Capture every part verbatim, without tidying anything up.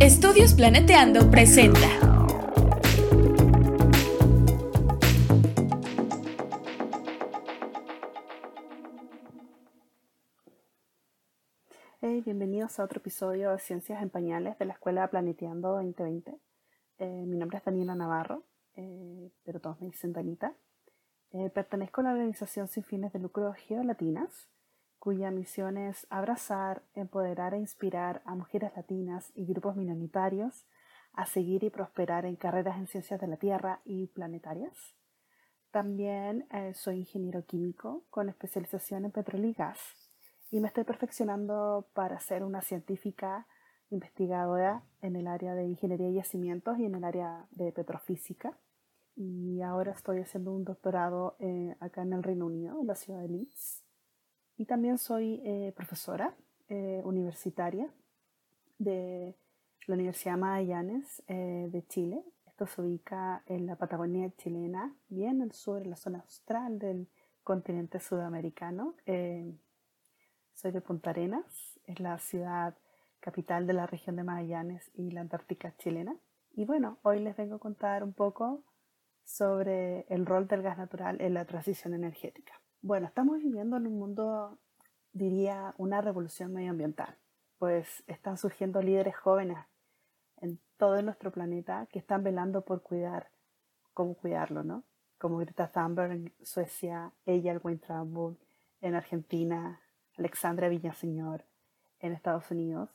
Estudios Planeteando presenta. Hey, bienvenidos a otro episodio de Ciencias en Pañales de la Escuela Planeteando veinte veinte. Eh, mi nombre es Daniela Navarro, eh, pero todos me dicen Danita. Eh, pertenezco a la organización sin fines de lucro Geolatinas, cuya misión es abrazar, empoderar e inspirar a mujeres latinas y grupos minoritarios a seguir y prosperar en carreras en ciencias de la Tierra y planetarias. También eh, soy ingeniero químico con especialización en petróleo y gas y me estoy perfeccionando para ser una científica investigadora en el área de ingeniería y yacimientos y en el área de petrofísica. Y ahora estoy haciendo un doctorado eh, acá en el Reino Unido, en la ciudad de Leeds. Y también soy eh, profesora eh, universitaria de la Universidad Magallanes eh, de Chile. Esto se ubica en la Patagonia chilena, bien al sur, en la zona austral del continente sudamericano. Eh, soy de Punta Arenas, es la ciudad capital de la región de Magallanes y la Antártica chilena. Y bueno, hoy les vengo a contar un poco sobre el rol del gas natural en la transición energética. Bueno, estamos viviendo en un mundo, diría, una revolución medioambiental, pues están surgiendo líderes jóvenes en todo nuestro planeta que están velando por cuidar, cómo cuidarlo, ¿no? Como Greta Thunberg en Suecia, Eyal Weintraub en Argentina, Alexandra Villaseñor en Estados Unidos,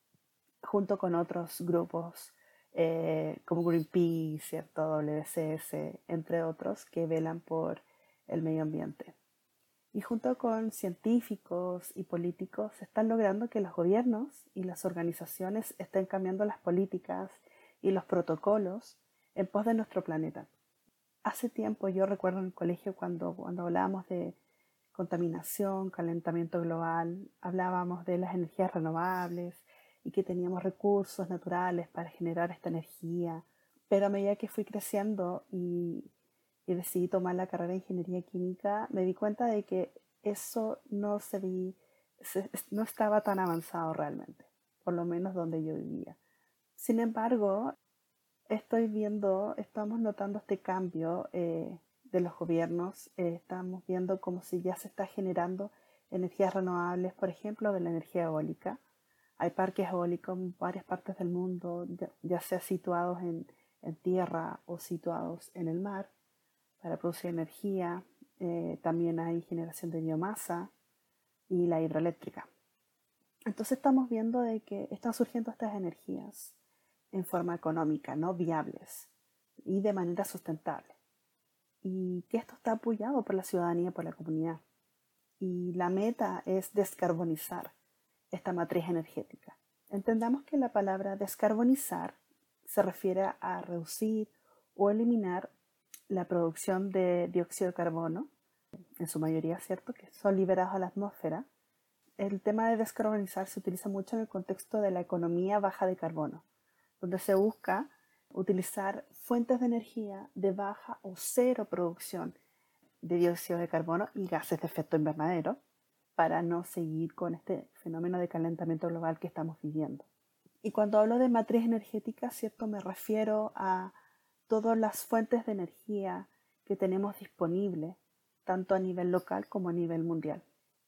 junto con otros grupos eh, como Greenpeace, ¿cierto? W C S, entre otros, que velan por el medio ambiente. Y junto con científicos y políticos se están logrando que los gobiernos y las organizaciones estén cambiando las políticas y los protocolos en pos de nuestro planeta. Hace tiempo, yo recuerdo en el colegio cuando, cuando hablábamos de contaminación, calentamiento global, hablábamos de las energías renovables y que teníamos recursos naturales para generar esta energía. Pero a medida que fui creciendo y y decidí tomar la carrera de ingeniería química, me di cuenta de que eso no se vi, se, no estaba tan avanzado realmente, por lo menos donde yo vivía. Sin embargo, estoy viendo, estamos notando este cambio eh, de los gobiernos, eh, estamos viendo como si ya se está generando energías renovables, por ejemplo, de la energía eólica. Hay parques eólicos en varias partes del mundo, ya, ya sea situados en, en tierra o situados en el mar, para producir energía. Eh, también hay generación de biomasa y la hidroeléctrica. Entonces estamos viendo de que están surgiendo estas energías en forma económica, no viables y de manera sustentable. Y que esto está apoyado por la ciudadanía, por la comunidad. Y la meta es descarbonizar esta matriz energética. Entendamos que la palabra descarbonizar se refiere a reducir o eliminar la producción de dióxido de carbono, en su mayoría, ¿cierto?, que son liberados a la atmósfera. El tema de descarbonizar se utiliza mucho en el contexto de la economía baja de carbono, donde se busca utilizar fuentes de energía de baja o cero producción de dióxido de carbono y gases de efecto invernadero para no seguir con este fenómeno de calentamiento global que estamos viviendo. Y cuando hablo de matriz energética, ¿cierto?, me refiero a todas las fuentes de energía que tenemos disponibles, tanto a nivel local como a nivel mundial.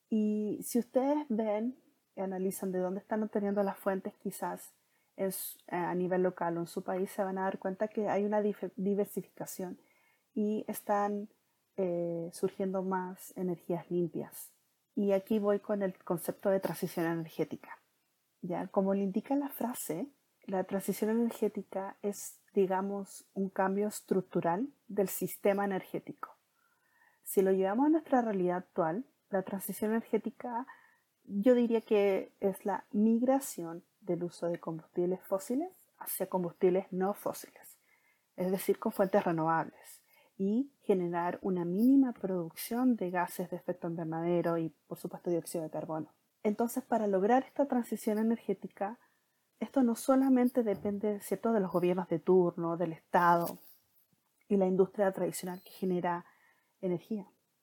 Y si ustedes ven y analizan de dónde están obteniendo las fuentes, quizás en, a nivel local o en su país, se van a dar cuenta que hay una diversificación y están eh, surgiendo más energías limpias. Y aquí voy con el concepto de transición energética. ¿Ya? Como le indica la frase, la transición energética es, digamos, un cambio estructural del sistema energético. Si lo llevamos a nuestra realidad actual, la transición energética yo diría que es la migración del uso de combustibles fósiles hacia combustibles no fósiles, es decir, con fuentes renovables, y generar una mínima producción de gases de efecto invernadero y, por supuesto, dióxido de carbono. Entonces, para lograr esta transición energética, esto no solamente depende, ¿cierto?, de los gobiernos de turno, del Estado y la industria tradicional que genera energía,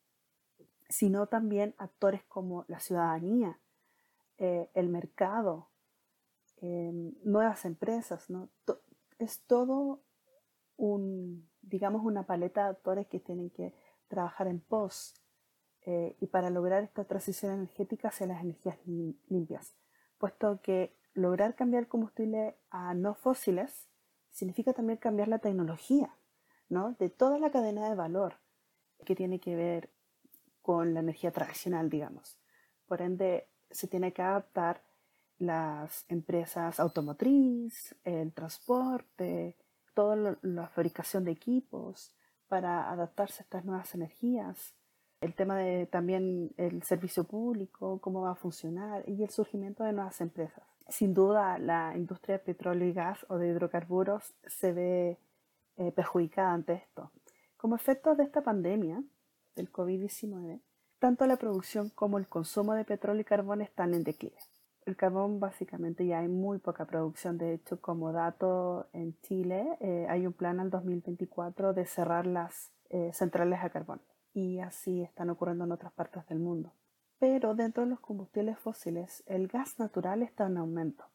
sino también actores como la ciudadanía, eh, el mercado, eh, nuevas empresas, ¿no? To- es todo un, digamos, una paleta de actores que tienen que trabajar en pos eh, y para lograr esta transición energética hacia las energías lim- limpias, puesto que lograr cambiar combustible a no fósiles significa también cambiar la tecnología, ¿no? De toda la cadena de valor que tiene que ver con la energía tradicional, digamos. Por ende, se tiene que adaptar las empresas automotriz, el transporte, toda lo- la fabricación de equipos para adaptarse a estas nuevas energías. El tema de también el servicio público, cómo va a funcionar y el surgimiento de nuevas empresas. Sin duda, la industria de petróleo y gas o de hidrocarburos se ve eh, perjudicada ante esto. Como efecto de esta pandemia del covid diecinueve, tanto la producción como el consumo de petróleo y carbón están en declive. El carbón básicamente ya hay muy poca producción. De hecho, como dato, en Chile eh, hay un plan al dos mil veinticuatro de cerrar las eh, centrales a carbón. Y así están ocurriendo en otras partes del mundo. Pero dentro de los combustibles fósiles, el gas natural está en aumento.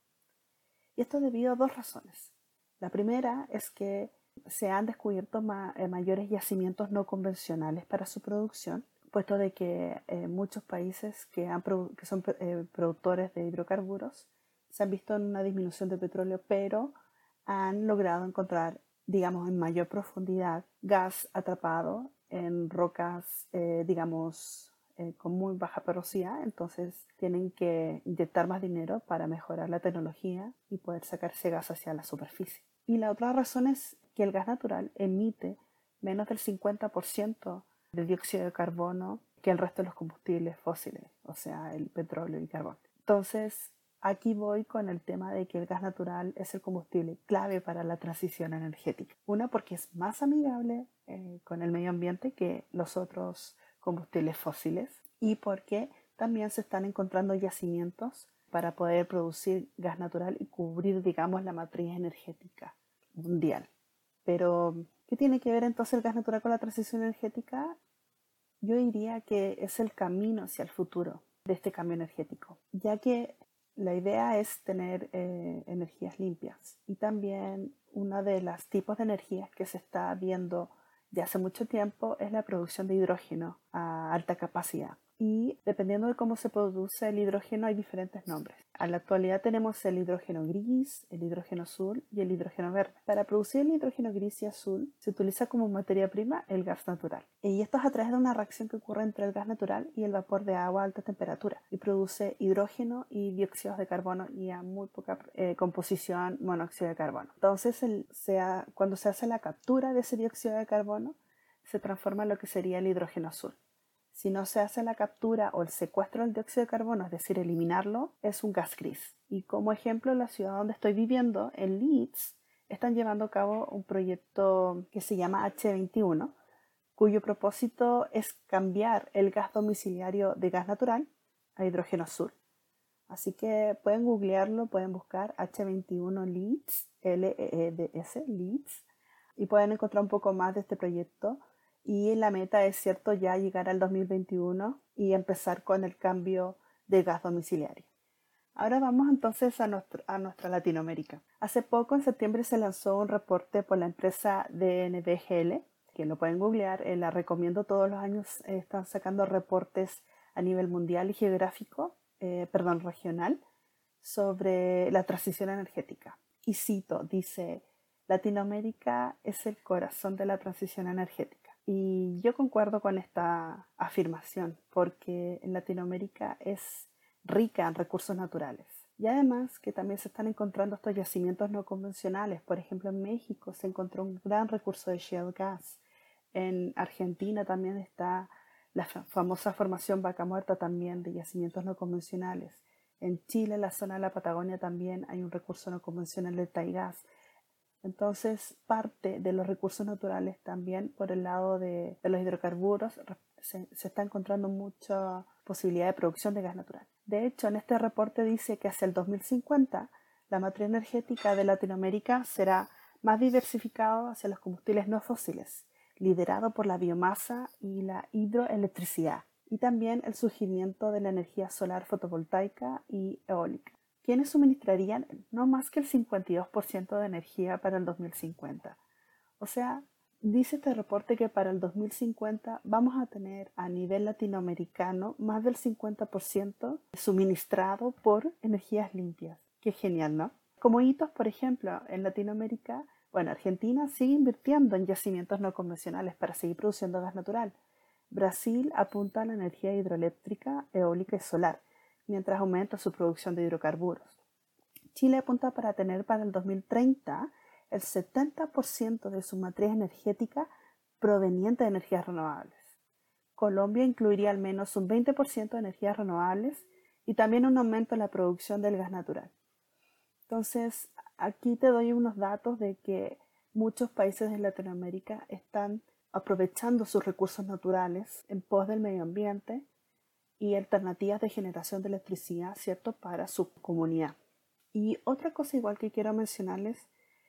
Y esto debido a dos razones. La primera es que se han descubierto ma eh, mayores yacimientos no convencionales para su producción, puesto de que eh, muchos países que, han que son eh, productores de hidrocarburos se han visto en una disminución de petróleo, pero han logrado encontrar, digamos, en mayor profundidad gas atrapado en rocas, eh, digamos, eh, con muy baja porosidad. Entonces tienen que inyectar más dinero para mejorar la tecnología y poder sacar ese gas hacia la superficie. Y la otra razón es que el gas natural emite menos del cincuenta por ciento de dióxido de carbono que el resto de los combustibles fósiles, o sea, el petróleo y carbón. Entonces, aquí voy con el tema de que el gas natural es el combustible clave para la transición energética. Una, porque es más amigable eh, con el medio ambiente que los otros combustibles fósiles, y porque también se están encontrando yacimientos para poder producir gas natural y cubrir, digamos, la matriz energética mundial. Pero, ¿qué tiene que ver entonces el gas natural con la transición energética? Yo diría que es el camino hacia el futuro de este cambio energético, ya que la idea es tener eh, energías limpias, y también uno de los tipos de energías que se está viendo de hace mucho tiempo es la producción de hidrógeno a alta capacidad. Y dependiendo de cómo se produce el hidrógeno hay diferentes nombres. En la actualidad tenemos el hidrógeno gris, el hidrógeno azul y el hidrógeno verde. Para producir el hidrógeno gris y azul se utiliza como materia prima el gas natural. Y esto es a través de una reacción que ocurre entre el gas natural y el vapor de agua a alta temperatura y produce hidrógeno y dióxidos de carbono y a muy poca eh, composición monóxido de carbono. Entonces el, sea, cuando se hace la captura de ese dióxido de carbono se transforma en lo que sería el hidrógeno azul. Si no se hace la captura o el secuestro del dióxido de carbono, es decir, eliminarlo, es un gas gris. Y como ejemplo, en la ciudad donde estoy viviendo, en Leeds, están llevando a cabo un proyecto que se llama hache veintiuno, cuyo propósito es cambiar el gas domiciliario de gas natural a hidrógeno azul. Así que pueden googlearlo, pueden buscar hache veintiuno Leeds, L E E D S, Leeds, y pueden encontrar un poco más de este proyecto. Y la meta es, cierto, ya llegar al dos mil veintiuno y empezar con el cambio de gas domiciliario. Ahora vamos entonces a, nuestro, a nuestra Latinoamérica. Hace poco, en septiembre, se lanzó un reporte por la empresa D N V G L, que lo pueden googlear, eh, la recomiendo, todos los años eh, están sacando reportes a nivel mundial y geográfico, eh, perdón, regional, sobre la transición energética. Y cito, dice: Latinoamérica es el corazón de la transición energética. Y yo concuerdo con esta afirmación, porque en Latinoamérica es rica en recursos naturales. Y además que también se están encontrando estos yacimientos no convencionales. Por ejemplo, en México se encontró un gran recurso de shale gas. En Argentina también está la famosa formación Vaca Muerta, también de yacimientos no convencionales. En Chile, en la zona de la Patagonia, también hay un recurso no convencional de Taigás. Entonces, parte de los recursos naturales también por el lado de, de los hidrocarburos se, se está encontrando mucha posibilidad de producción de gas natural. De hecho, en este reporte dice que hacia el dos mil cincuenta la matriz energética de Latinoamérica será más diversificada hacia los combustibles no fósiles, liderado por la biomasa y la hidroelectricidad, y también el surgimiento de la energía solar fotovoltaica y eólica. quienes suministrarían no más que el cincuenta y dos por ciento de energía para el dos mil cincuenta. O sea, dice este reporte que para el dos mil cincuenta vamos a tener a nivel latinoamericano más del cincuenta por ciento suministrado por energías limpias. Qué genial, ¿no? Como hitos, por ejemplo, en Latinoamérica, bueno, Argentina sigue invirtiendo en yacimientos no convencionales para seguir produciendo gas natural. Brasil apunta a la energía hidroeléctrica, eólica y solar, mientras aumenta su producción de hidrocarburos. Chile apunta para tener para el dos mil treinta el setenta por ciento de su matriz energética proveniente de energías renovables. Colombia incluiría al menos un veinte por ciento de energías renovables y también un aumento en la producción del gas natural. Entonces, aquí te doy unos datos de que muchos países de Latinoamérica están aprovechando sus recursos naturales en pos del medio ambiente y alternativas de generación de electricidad, ¿cierto?, para su comunidad. Y otra cosa igual que quiero mencionarles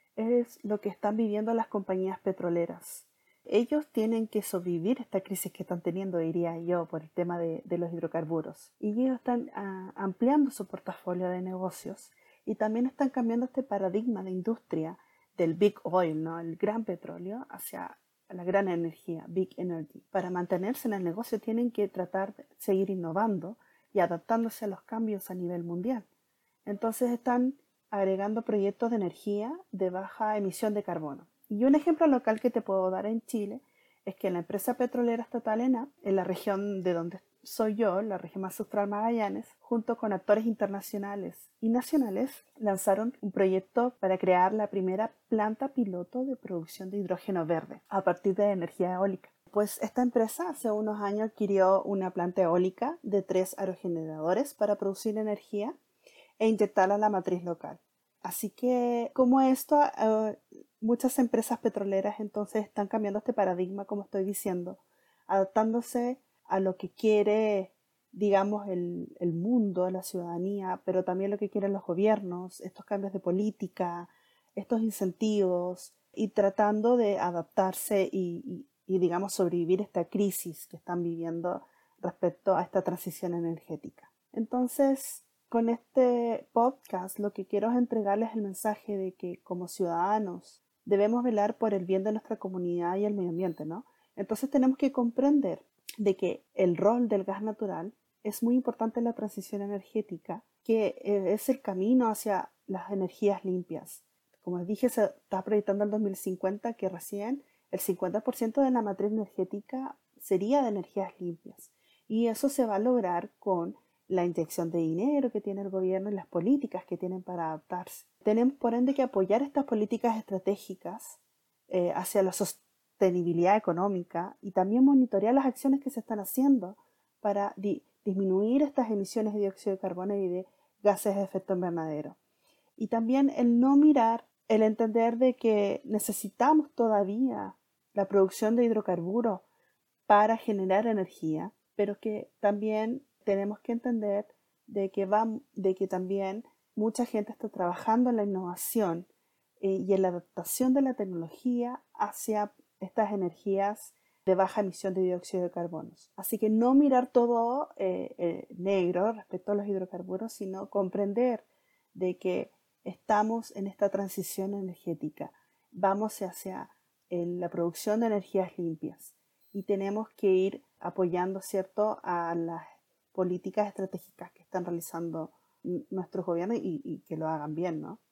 es lo que están viviendo las compañías petroleras. Ellos tienen que sobrevivir esta crisis que están teniendo, diría yo, por el tema de, de los hidrocarburos. Y ellos están uh, ampliando su portafolio de negocios y también están cambiando este paradigma de industria del big oil, ¿no?, el gran petróleo, hacia la gran energía, big energy. Para mantenerse en el negocio tienen que tratar de seguir innovando y adaptándose a los cambios a nivel mundial. Entonces están agregando proyectos de energía de baja emisión de carbono. Y un ejemplo local que te puedo dar en Chile es que la empresa petrolera estatal ENAP, en la región de donde soy yo, la región más austral Magallanes, junto con actores internacionales y nacionales, lanzaron un proyecto para crear la primera planta piloto de producción de hidrógeno verde a partir de energía eólica. Pues esta empresa hace unos años adquirió una planta eólica de tres aerogeneradores para producir energía e inyectarla a la matriz local. Así que, como esto, uh, muchas empresas petroleras entonces están cambiando este paradigma, como estoy diciendo, adaptándose a lo que quiere, digamos, el, el mundo, la ciudadanía, pero también lo que quieren los gobiernos, estos cambios de política, estos incentivos, y tratando de adaptarse y, y, y digamos, sobrevivir esta crisis que están viviendo respecto a esta transición energética. Entonces, con este podcast lo que quiero es entregarles el mensaje de que como ciudadanos debemos velar por el bien de nuestra comunidad y el medio ambiente, ¿no? Entonces tenemos que comprender de que el rol del gas natural es muy importante en la transición energética, que es el camino hacia las energías limpias. Como les dije, se está proyectando el dos mil cincuenta que recién el cincuenta por ciento de la matriz energética sería de energías limpias. Y eso se va a lograr con la inyección de dinero que tiene el gobierno y las políticas que tienen para adaptarse. Tenemos por ende que apoyar estas políticas estratégicas eh, hacia la sostenibilidad económica y también monitorear las acciones que se están haciendo para di- disminuir estas emisiones de dióxido de carbono y de gases de efecto invernadero. Y también el no mirar, el entender de que necesitamos todavía la producción de hidrocarburos para generar energía, pero que también tenemos que entender de que, va, de que también mucha gente está trabajando en la innovación eh, y en la adaptación de la tecnología hacia estas energías de baja emisión de dióxido de carbono. Así que no mirar todo eh, eh, negro respecto a los hidrocarburos, sino comprender de que estamos en esta transición energética. Vamos hacia eh, la producción de energías limpias y tenemos que ir apoyando, ¿cierto?, a las políticas estratégicas que están realizando nuestros gobiernos y, y que lo hagan bien, ¿no?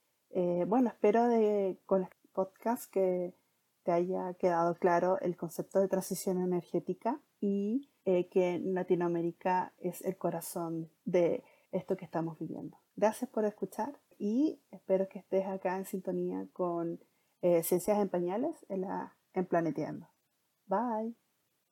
Eh, bueno, espero de, con el podcast que te haya quedado claro el concepto de transición energética y eh, que Latinoamérica es el corazón de esto que estamos viviendo. Gracias por escuchar y espero que estés acá en sintonía con eh, Ciencias en Pañales en, la, en Planeteando. Bye.